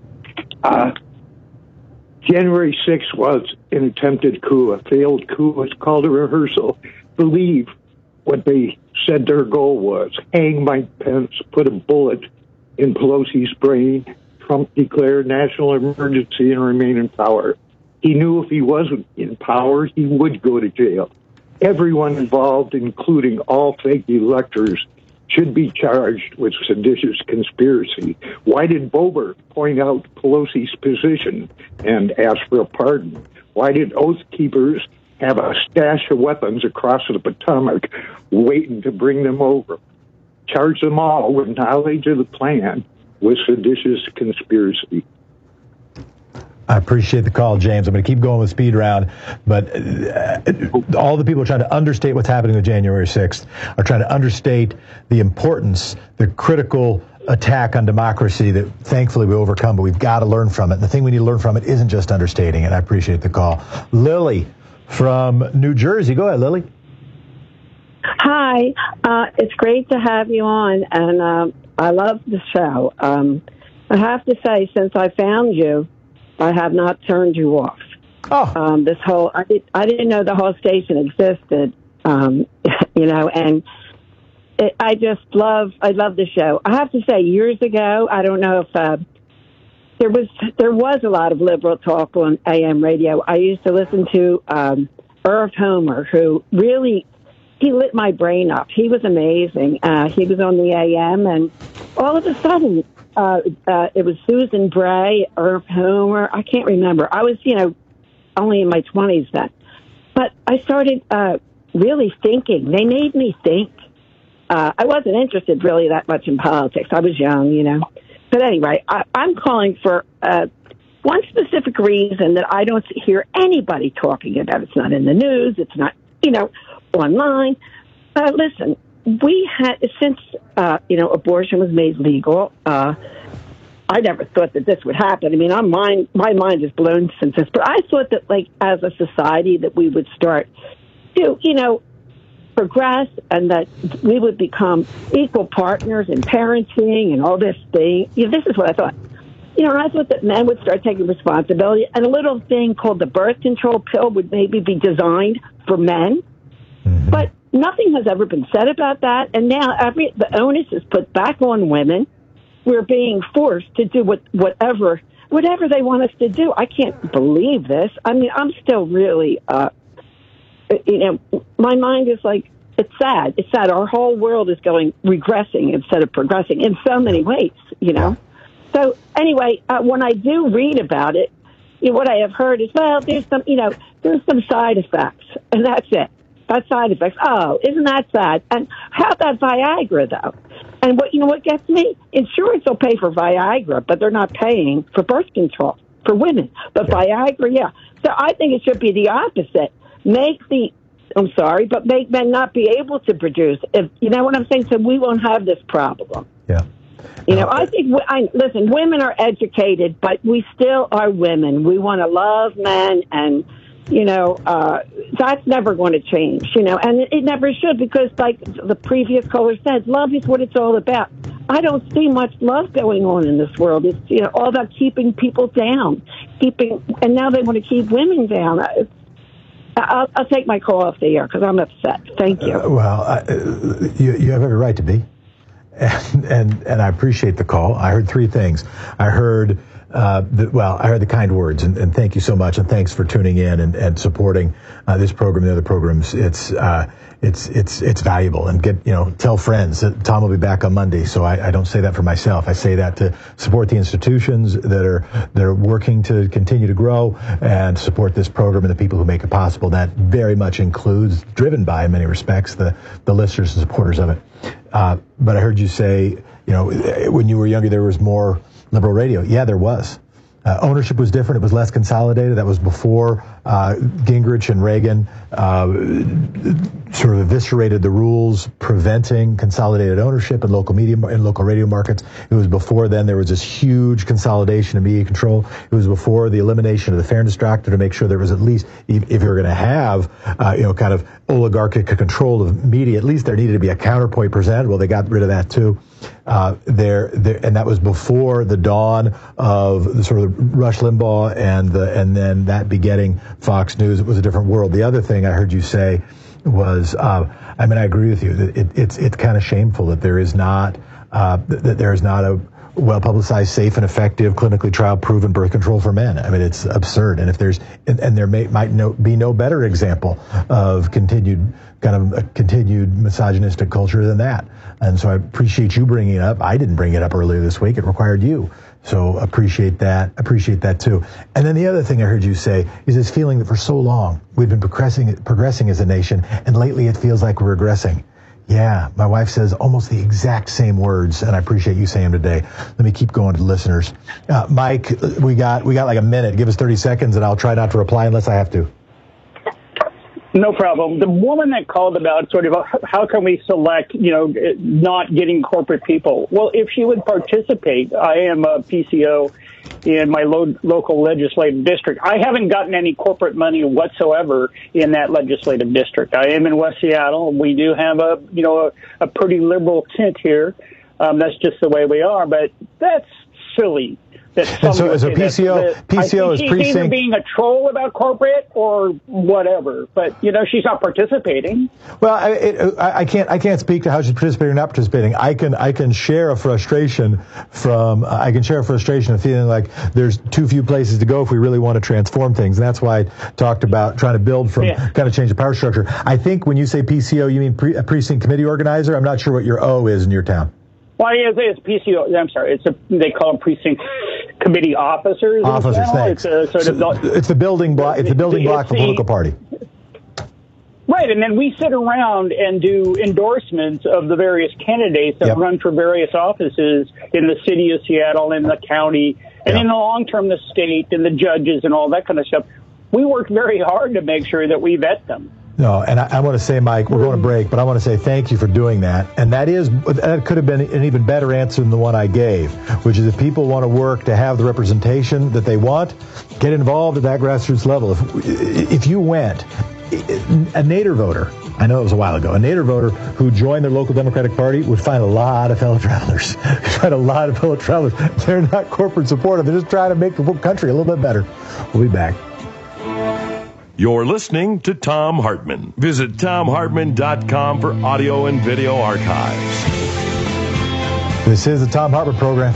January 6th was an attempted coup, a failed coup. It's called a rehearsal. Believe what they said their goal was. Hang Mike Pence, put a bullet in Pelosi's brain. Trump declared national emergency and remain in power. He knew if he wasn't in power, he would go to jail. Everyone involved, including all fake electors, should be charged with seditious conspiracy. Why did Boebert point out Pelosi's position and ask for a pardon? Why did Oath Keepers have a stash of weapons across the Potomac waiting to bring them over? Charge them all with knowledge of the plan with seditious conspiracy. I appreciate the call, James. I'm going to keep going with speed round, but all the people trying to understate what's happening with January 6th are trying to understate the importance, the critical attack on democracy that thankfully we overcome, but we've got to learn from it. The thing we need to learn from it isn't just understating it. I appreciate the call. Lily from New Jersey. Go ahead, Lily. Hi. It's great to have you on, and I love the show. I have to say, since I found you, I have not turned you off. Oh. This whole, I didn't know the whole station existed, and I love the show. I have to say, years ago, I don't know if there was a lot of liberal talk on AM radio. I used to listen to Irv Homer, who really, he lit my brain up. He was amazing. He was on the AM, and all of a sudden, it was Susan Bray, Irv Homer. I can't remember. I was, only in my 20s then. But I started really thinking. They made me think. I wasn't interested really that much in politics. I was young, But anyway, I'm calling for one specific reason that I don't hear anybody talking about. It's not in the news. It's not, online. Listen, we had, since, abortion was made legal, I never thought that this would happen. I mean, my mind is blown since this. But I thought that, as a society, that we would start to, progress, and that we would become equal partners in parenting and all this thing. This is what I thought. And I thought that men would start taking responsibility, and a little thing called the birth control pill would maybe be designed for men. Mm-hmm. But nothing has ever been said about that, and now the onus is put back on women. We're being forced to do whatever they want us to do. I can't believe this. I mean, I'm still really, my mind is it's sad. It's sad. Our whole world is regressing instead of progressing in so many ways, So anyway, when I do read about it, what I have heard is, there's some side effects, and that's it. That's side effects. Oh, isn't that sad? And how about Viagra, though? And what gets me? Insurance will pay for Viagra, but they're not paying for birth control for women. But Viagra, yeah. So I think it should be the opposite. Make men not be able to produce. If you know what I'm saying, so we won't have this problem. Yeah. I think, listen, women are educated, but we still are women. We want to love men, and, that's never going to change, and it never should, because like the previous caller said, love is what it's all about. I don't see much love going on in this world. It's, all about keeping people down, and now they want to keep women down. I'll take my call off the air because I'm upset. Thank you. You have every right to be. And I appreciate the call. I heard three things. I heard I heard the kind words, and thank you so much, and thanks for tuning in and supporting this program and the other programs. It's valuable, and tell friends that Tom will be back on Monday. So I don't say that for myself. I say that to support the institutions that are working to continue to grow and support this program and the people who make it possible. That very much includes, driven by in many respects, the listeners and supporters of it. But I heard you say, when you were younger, there was more liberal radio. Yeah, there was. Ownership was different. It was less consolidated. That was before Gingrich and Reagan sort of eviscerated the rules preventing consolidated ownership in local media and local radio markets. It was before then there was this huge consolidation of media control. It was before the elimination of the fairness doctrine to make sure there was at least, if you were going to have, kind of oligarchic control of media, at least there needed to be a counterpoint presented. Well, they got rid of that too. And that was before the dawn of the sort of Rush Limbaugh and then that begetting Fox News. It was a different world. The other thing I heard you say was, I agree with you. It's kind of shameful that there is not a well-publicized, safe and effective, clinically trial-proven birth control for men. I mean, it's absurd. And if there's, and there might be no better example of continued misogynistic culture than that. And so I appreciate you bringing it up. I didn't bring it up earlier this week. It required you. So appreciate that too. And then the other thing I heard you say is this feeling that for so long we've been progressing as a nation, and lately it feels like we're regressing. Yeah, my wife says almost the exact same words, and I appreciate you saying them today. Let me keep going to the listeners. Mike, we got like a minute. Give us 30 seconds, and I'll try not to reply unless I have to. No problem. The woman that called about sort of how can we select, not getting corporate people. Well, if she would participate, I am a PCO in my local legislative district. I haven't gotten any corporate money whatsoever in that legislative district. I am in West Seattle. We do have a pretty liberal tint here. That's just the way we are, but that's silly And so PCO is she's precinct. either being a troll about corporate or whatever, but she's not participating. Well, I can't speak to how she's participating or not participating. I can share a frustration of feeling like there's too few places to go if we really want to transform things. And that's why I talked about trying to build from kind of change the power structure. I think when you say PCO, you mean a precinct committee organizer. I'm not sure what your O is in your town. Well, it's PCO. I'm sorry. They call them precinct committee officers. Officers, thanks. It's the building block. It's the building block for political party. Right, and then we sit around and do endorsements of the various candidates that run for various offices in the city of Seattle, in the county, and in the long term, the state and the judges and all that kind of stuff. We work very hard to make sure that we vet them. No, and I want to say, Mike, we're going to break, but I want to say thank you for doing that. And that could have been an even better answer than the one I gave, which is if people want to work to have the representation that they want, get involved at that grassroots level. If you went, a Nader voter, I know it was a while ago, a Nader voter who joined their local Democratic Party would find a lot of fellow travelers. They're not corporate supportive. They're just trying to make the country a little bit better. We'll be back. You're listening to Thom Hartmann. Visit ThomHartmann.com for audio and video archives. This is the Thom Hartmann Program.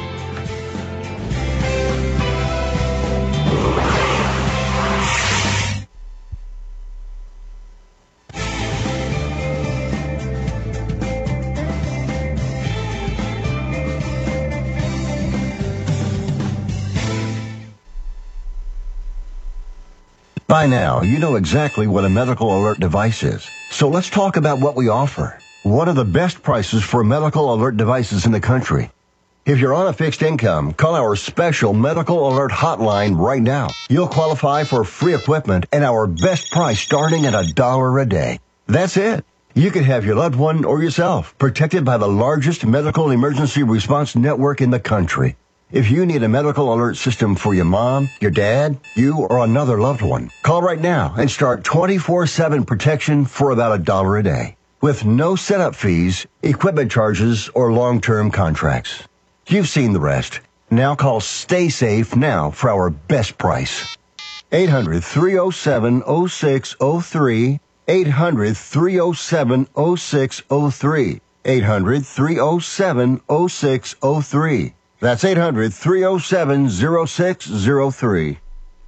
By now, you know exactly what a medical alert device is. So let's talk about what we offer. What are the best prices for medical alert devices in the country? If you're on a fixed income, call our special medical alert hotline right now. You'll qualify for free equipment and our best price starting at $1 a day. That's it. You could have your loved one or yourself protected by the largest medical emergency response network in the country. If you need a medical alert system for your mom, your dad, you, or another loved one, call right now and start 24/7 protection for about $1 a day with no setup fees, equipment charges, or long-term contracts. You've seen the rest. Now call Stay Safe now for our best price. 800-307-0603. 800-307-0603. 800-307-0603. That's 800-307-0603.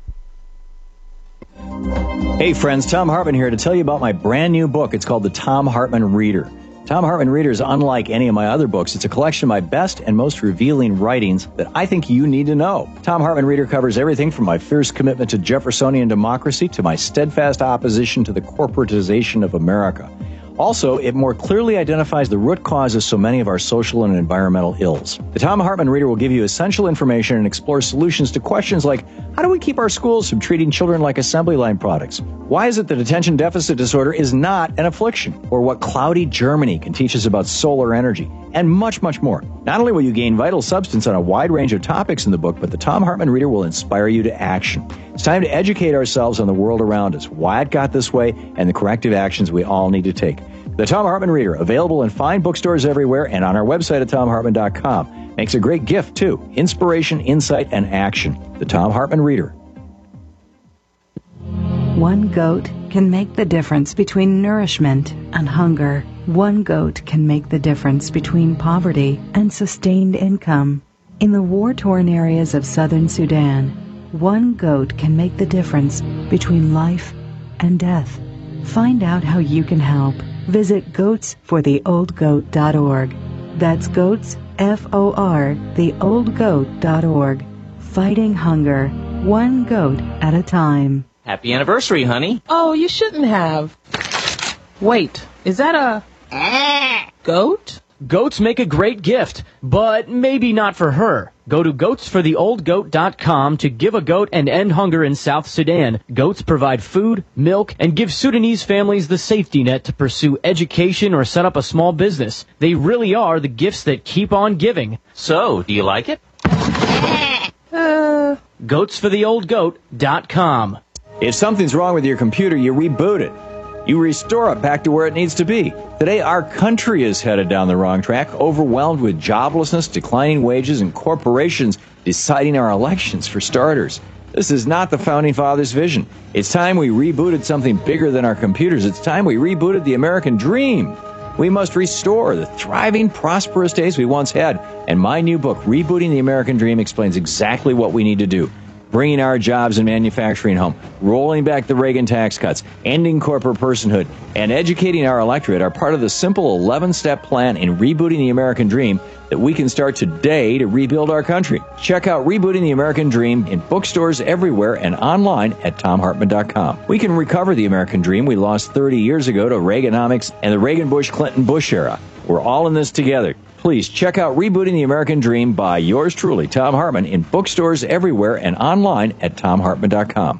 Hey friends, Thom Hartmann here to tell you about my brand new book. It's called The Thom Hartmann Reader. Thom Hartmann Reader is unlike any of my other books. It's a collection of my best and most revealing writings that I think you need to know. Thom Hartmann Reader covers everything from my fierce commitment to Jeffersonian democracy to my steadfast opposition to the corporatization of America. Also, it more clearly identifies the root causes of so many of our social and environmental ills. The Thom Hartmann Reader will give you essential information and explore solutions to questions like, how do we keep our schools from treating children like assembly line products? Why is it that attention deficit disorder is not an affliction? Or what cloudy Germany can teach us about solar energy? And much, much more. Not only will you gain vital substance on a wide range of topics in the book, but the Thom Hartmann Reader will inspire you to action. It's time to educate ourselves on the world around us, why it got this way, and the corrective actions we all need to take. The Thom Hartmann Reader, available in fine bookstores everywhere and on our website at ThomHartmann.com. Makes a great gift, too. Inspiration, insight, and action. The Thom Hartmann Reader. One goat can make the difference between nourishment and hunger. One goat can make the difference between poverty and sustained income. In the war-torn areas of southern Sudan, one goat can make the difference between life and death. Find out how you can help. Visit goatsfortheoldgoat.org. That's goats, F-O-R, theoldgoat.org. Fighting hunger, one goat at a time. Happy anniversary, honey. Oh, you shouldn't have. Wait, is that a goat? Goats make a great gift, but maybe not for her. Go to goatsfortheoldgoat.com to give a goat and end hunger in South Sudan. Goats provide food, milk, and give Sudanese families the safety net to pursue education or set up a small business. They really are the gifts that keep on giving. So, do you like it? Goatsfortheoldgoat.com. If something's wrong with your computer, you reboot it. You restore it back to where it needs to be. Today, our country is headed down the wrong track, overwhelmed with joblessness, declining wages, and corporations deciding our elections, for starters. This is not the Founding Fathers' vision. It's time we rebooted something bigger than our computers. It's time we rebooted the American dream. We must restore the thriving, prosperous days we once had. And my new book, Rebooting the American Dream, explains exactly what we need to do. Bringing our jobs and manufacturing home, rolling back the Reagan tax cuts, ending corporate personhood, and educating our electorate are part of the simple 11-step plan in rebooting the American dream that we can start today to rebuild our country. Check out Rebooting the American Dream in bookstores everywhere and online at TomHartman.com. We can recover the American dream we lost 30 years ago to Reaganomics and the Reagan-Bush-Clinton-Bush era. We're all in this together. Please check out Rebooting the American Dream by yours truly, Thom Hartmann, in bookstores everywhere and online at TomHartman.com.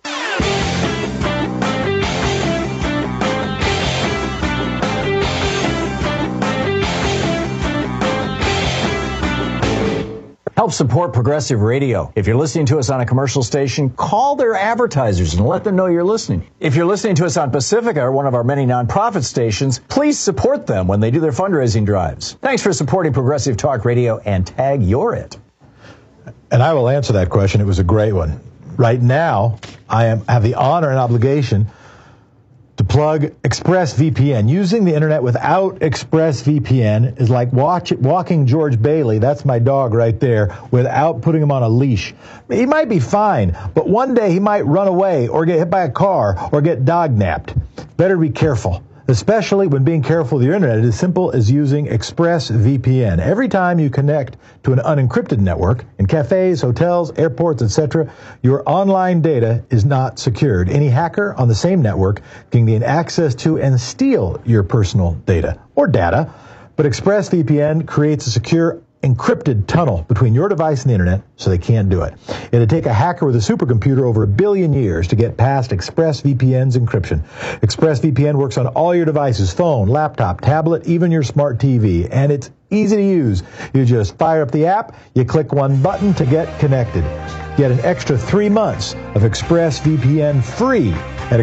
Help support Progressive Radio. If you're listening to us on a commercial station, call their advertisers and let them know you're listening. If you're listening to us on Pacifica, or one of our many nonprofit stations, please support them when they do their fundraising drives. Thanks for supporting Progressive Talk Radio, and tag You're It. And I will answer that question. It was a great one. Right now, I have the honor and obligation to plug ExpressVPN. Using the internet without ExpressVPN is like walking George Bailey, that's my dog right there, without putting him on a leash. He might be fine, but one day he might run away or get hit by a car or get dog-napped. Better be careful, especially when being careful with your internet. It is as simple as using ExpressVPN. Every time you connect to an unencrypted network in cafes, hotels, airports, etc., your online data is not secured. Any hacker on the same network can gain access to and steal your personal data or data, but ExpressVPN creates a secure encrypted tunnel between your device and the internet, so they can't do it. It'd take a hacker with a supercomputer over 1 billion years to get past ExpressVPN's encryption. ExpressVPN works on all your devices, phone, laptop, tablet, even your smart TV, and it's easy to use. You just fire up the app, you click one button to get connected. Get an extra 3 months of ExpressVPN free at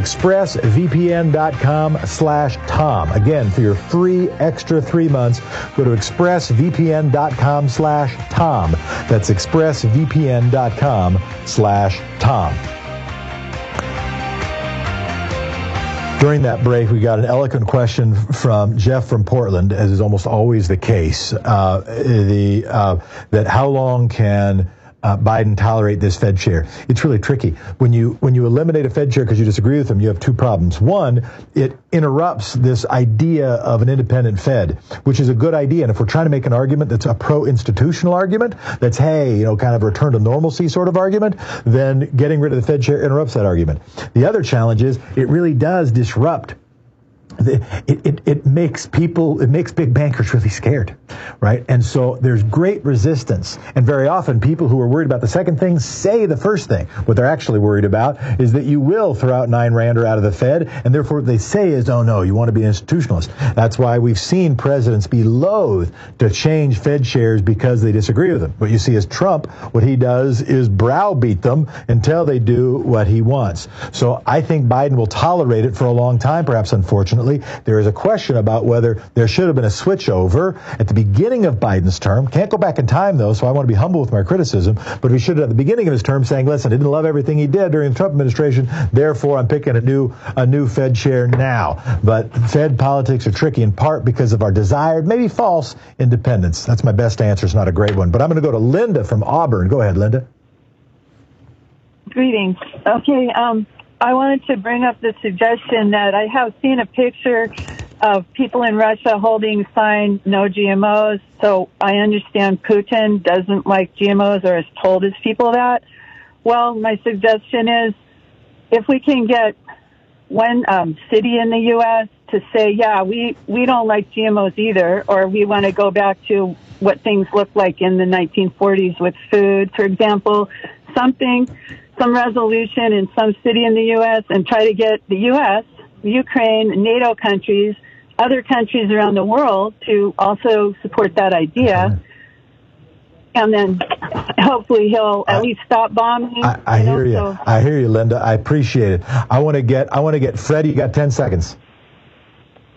expressvpn.com/Tom. Again, for your free extra 3 months, go to expressvpn.com/Tom. That's expressvpn.com/Tom. During that break, we got an eloquent question from Jeff from Portland, as is almost always the case, that how long can Biden tolerate this Fed chair? It's really tricky. When you eliminate a Fed chair because you disagree with him, you have two problems. One, it interrupts this idea of an independent Fed, which is a good idea. And if we're trying to make an argument that's a pro-institutional argument, that's, hey, kind of return to normalcy sort of argument, then getting rid of the Fed chair interrupts that argument. The other challenge is it really does disrupt. It makes big bankers really scared, right? And so there's great resistance. And very often people who are worried about the second thing say the first thing. What they're actually worried about is that you will throw out 9 Rander out of the Fed, and therefore what they say is, oh no, you want to be an institutionalist. That's why we've seen presidents be loath to change Fed chairs because they disagree with them. What you see is Trump, what he does is browbeat them until they do what he wants. So I think Biden will tolerate it for a long time, perhaps unfortunately. There is a question about whether there should have been a switchover at the beginning of Biden's term. Can't go back in time, though, so I want to be humble with my criticism. But we should have at the beginning of his term saying, listen, I didn't love everything he did during the Trump administration, therefore I'm picking a new Fed chair now. But Fed politics are tricky in part because of our desired, maybe false, independence. That's my best answer. It's not a great one. But I'm going to go to Linda from Auburn. Go ahead, Linda. Greetings. Okay, I wanted to bring up the suggestion that I have seen a picture of people in Russia holding sign no GMOs. So I understand Putin doesn't like GMOs or has told his people that. Well, my suggestion is if we can get one city in the U.S. to say, yeah, we don't like GMOs either, or we want to go back to what things looked like in the 1940s with food, for example, some resolution in some city in the U.S. and try to get the U.S., Ukraine, NATO countries, other countries around the world to also support that idea. And then hopefully he'll at least stop bombing. I hear you. So. I hear you, Linda. I appreciate it. I want to get Freddie. You got 10 seconds.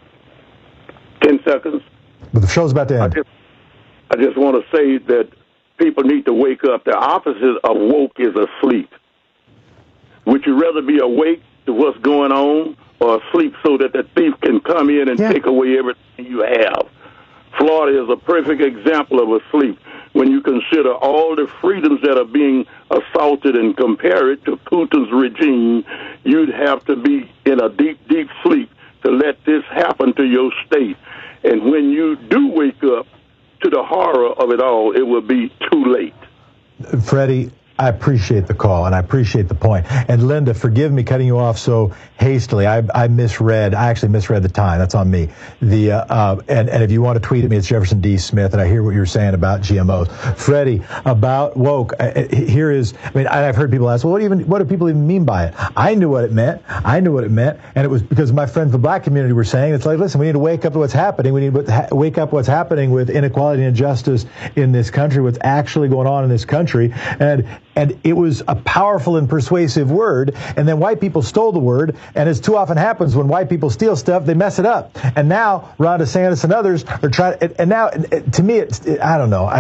10 seconds. But the show's about to end. I just want to say that people need to wake up. The opposite of woke is asleep. Would you rather be awake to what's going on or asleep so that the thief can come in and take away everything you have? Florida is a perfect example of asleep. When you consider all the freedoms that are being assaulted and compare it to Putin's regime, you'd have to be in a deep, deep sleep to let this happen to your state. And when you do wake up to the horror of it all, it will be too late. Freddie, I appreciate the call, and I appreciate the point. And Linda, forgive me cutting you off so hastily. I misread. I actually misread the time. That's on me. And if you want to tweet at me, it's Jefferson D. Smith, and I hear what you're saying about GMOs. Freddie, about woke, here is, I've heard people ask, well, what do people even mean by it? I knew what it meant. And it was because my friends, the black community, were saying, it's like, listen, we need to wake up to what's happening. We need to wake up what's happening with inequality and injustice in this country, what's actually going on in this country. And it was a powerful and persuasive word, and then white people stole the word, and as too often happens when white people steal stuff, they mess it up. And now Ron DeSantis and others are trying, and now, to me, I don't know,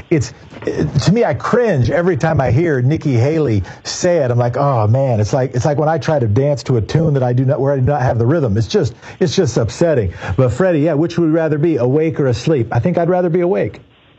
to me, I cringe every time I hear Nikki Haley say it. I'm like, oh man, it's like when I try to dance to a tune that where I do not have the rhythm. It's just upsetting. But Freddie, yeah, which would you rather be, awake or asleep? I think I'd rather be awake.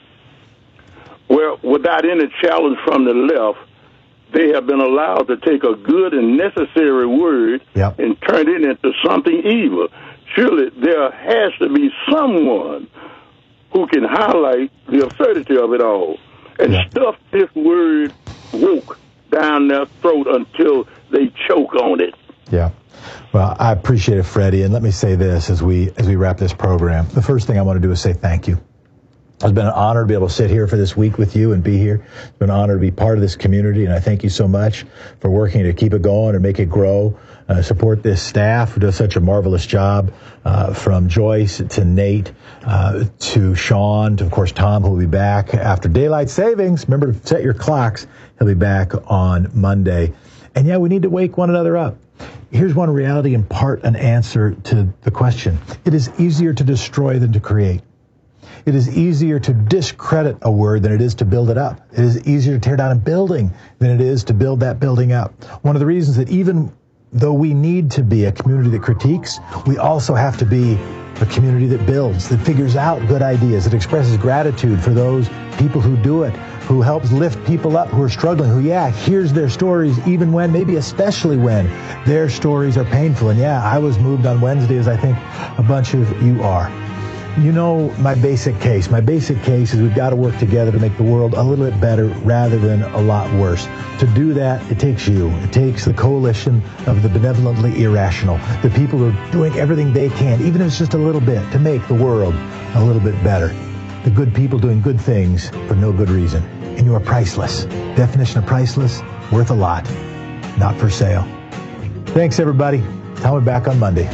Well, without any challenge from the left, they have been allowed to take a good and necessary word and turn it into something evil. Surely there has to be someone who can highlight the absurdity of it all and stuff this word woke down their throat until they choke on it. Yeah. Well, I appreciate it, Freddie. And let me say this as we wrap this program. The first thing I want to do is say thank you. It's been an honor to be able to sit here for this week with you and be here. It's been an honor to be part of this community, and I thank you so much for working to keep it going and make it grow. Support this staff who does such a marvelous job, from Joyce to Nate to Sean to, of course, Tom, who will be back after daylight savings. Remember to set your clocks. He'll be back on Monday. And yeah, we need to wake one another up. Here's one reality in part an answer to the question. It is easier to destroy than to create. It is easier to discredit a word than it is to build it up. It is easier to tear down a building than it is to build that building up. One of the reasons that even though we need to be a community that critiques, we also have to be a community that builds, that figures out good ideas, that expresses gratitude for those people who do it, who helps lift people up who are struggling, who, hears their stories, even when, maybe especially when, their stories are painful. And I was moved on Wednesday, as I think a bunch of you are. You know, my basic case is we've got to work together to make the world a little bit better rather than a lot worse. To do that, it takes you. It takes the coalition of the benevolently irrational, the people who are doing everything they can, even if it's just a little bit, to make the world a little bit better. The good people doing good things for no good reason. And you are priceless. Definition of priceless, worth a lot. Not for sale. Thanks, everybody. I'll be back on Monday.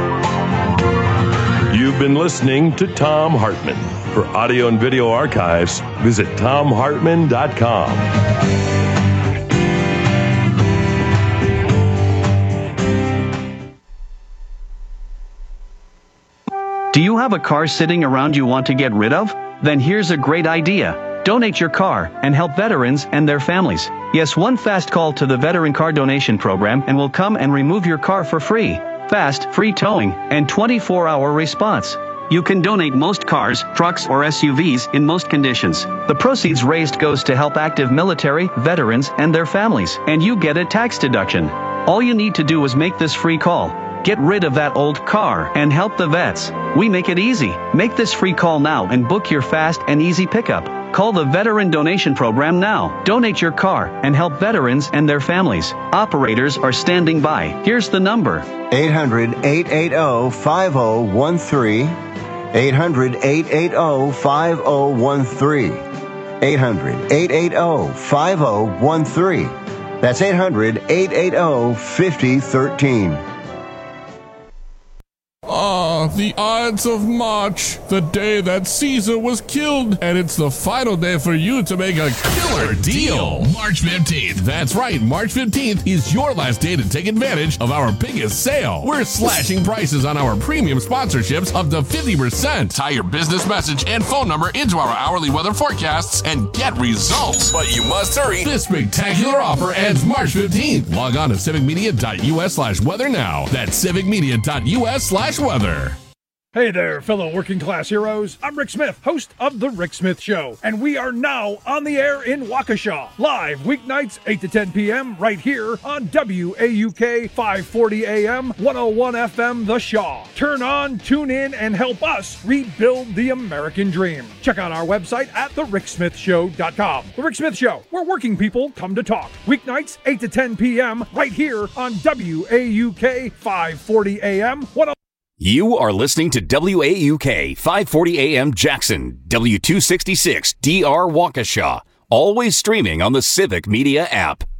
You've been listening to Thom Hartmann. For audio and video archives, visit ThomHartmann.com. Do you have a car sitting around you want to get rid of? Then here's a great idea. Donate your car and help veterans and their families. Yes, one fast call to the Veteran Car Donation Program and we'll come and remove your car for free. Fast, free towing, and 24-hour response. You can donate most cars, trucks, or SUVs in most conditions. The proceeds raised goes to help active military, veterans, and their families, and you get a tax deduction. All you need to do is make this free call. Get rid of that old car and help the vets. We make it easy. Make this free call now and book your fast and easy pickup. Call the Veteran Donation Program now. Donate your car and help veterans and their families. Operators are standing by. Here's the number. 800-880-5013. 800-880-5013. 800-880-5013. That's 800-880-5013. of the Ides of March, the day that Caesar was killed, and it's the final day for you to make a killer deal. March 15th. That's right, March 15th is your last day to take advantage of our biggest sale. We're slashing prices on our premium sponsorships up to 50%. Tie your business message and phone number into our hourly weather forecasts and get results. But you must hurry. This spectacular offer ends March 15th. Log on to civicmedia.us/weather now. That's civicmedia.us/weather. Hey there, fellow working class heroes. I'm Rick Smith, host of The Rick Smith Show, and we are now on the air in Waukesha, live weeknights 8 to 10 p.m. right here on WAUK 540 AM, 101 FM The Shaw. Turn on, tune in, and help us rebuild the American dream. Check out our website at thericksmithshow.com. The Rick Smith Show, where working people come to talk. Weeknights 8 to 10 p.m. right here on WAUK 540 AM, 101. You are listening to WAUK 540 AM Jackson, W266 DR Waukesha, always streaming on the Civic Media app.